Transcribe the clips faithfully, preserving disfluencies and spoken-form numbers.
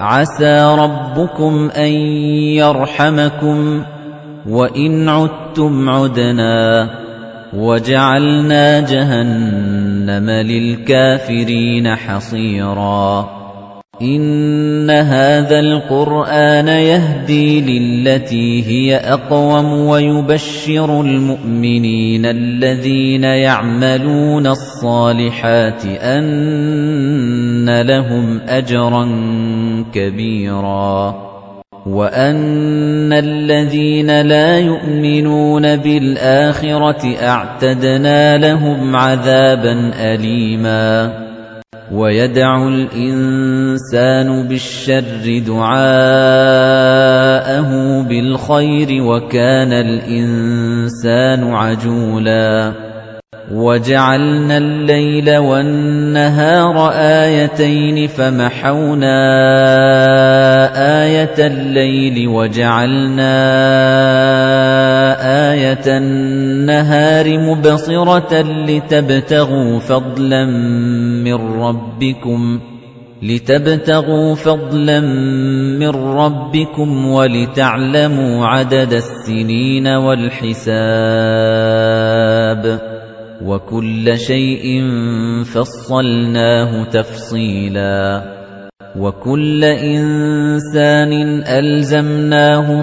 عَسَىٰ رَبُّكُمْ أَن يَرْحَمَكُمْ ۚ وَإِنْ عُدتُّمْ عُدْنَا ۘ وَجَعَلْنَا جَهَنَّمَ لِلْكَافِرِينَ حَصِيرًا إِنَّ هَٰذَا الْقُرْآنَ يَهْدِي لِلَّتِي هِيَ أَقْوَمُ وَيُبَشِّرُ الْمُؤْمِنِينَ الَّذِينَ يَعْمَلُونَ الصَّالِحَاتِ أَنَّ لَهُمْ أَجْرًا كَبِيرًا وَأَنَّ الَّذِينَ لَا يُؤْمِنُونَ بِالْآخِرَةِ أَعْتَدْنَا لَهُمْ عَذَابًا أَلِيمًا وَيَدْعُ الْإِنسَانُ بِالشَّرِّ دُعَاءَهُ بِالْخَيْرِ وَكَانَ الْإِنسَانُ عَجُولًا وَجَعَلْنَا اللَّيْلَ وَالنَّهَارَ آيَتَيْنِ فَمَحَوْنَا آيَةَ اللَّيْلِ وَجَعَلْنَا آيَةَ النَّهَارِ مُبْصِرَةً لِتَبْتَغُوا فَضْلًا مِّن رَّبِّكُمْ لِتَبْتَغُوا فَضْلًا مِّن رَّبِّكُمْ وَلِتَعْلَمُوا عَدَدَ السِّنِينَ وَالْحِسَابَ وَكُلَّ شَيْءٍ فَصَّلْنَاهُ تَفْصِيلًا وَكُلَّ إِنسَانٍ أَلْزَمْنَاهُ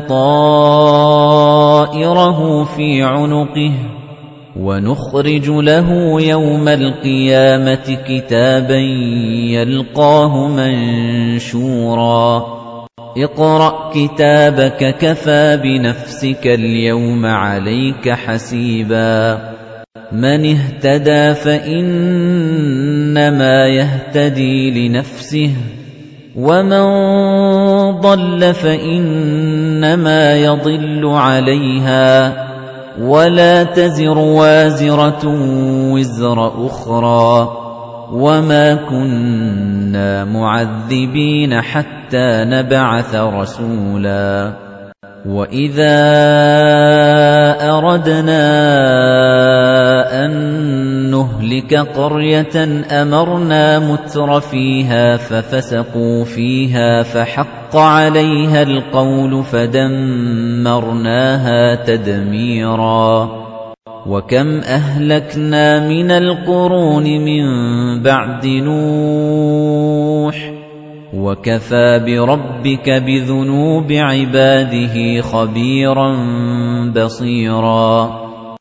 طَائِرَهُ فِي عُنُقِهِ وَنُخْرِجُ لَهُ يَوْمَ الْقِيَامَةِ كِتَابًا يَلْقَاهُ مَنشُورًا اقْرَأْ كِتَابَكَ كَفَىٰ بِنَفْسِكَ الْيَوْمَ عَلَيْكَ حَسِيبًا مَنِ اهْتَدَىٰ فَإِنَّمَا يَهْتَدِي لِنَفْسِهِ وَمَن ضَلَّ فَإِنَّمَا يَضِلُّ عَلَيْهَا وَلَا تَزِرُ وَازِرَةٌ وِزْرَ أُخْرَىٰ وَمَا كُنَّا مُعَذِّبِينَ حَتَّىٰ نَبْعَثَ رَسُولًا وَإِذَا أَرَدْنَا أَن نُّهْلِكَ قَرْيَةً أَمَرْنَا مُتْرَفِيهَا فَفَسَقُوا فِيهَا فَحَقَّ عَلَيْهَا الْقَوْلُ فَدَمَّرْنَاهَا تَدْمِيرًا وَكَمْ أَهْلَكْنَا مِنَ الْقُرُونِ مِن بَعْدِ نُوحٍ وَكَفَىٰ بِرَبِّكَ بِذُنُوبِ عِبَادِهِ خَبِيرًا بَصِيرًا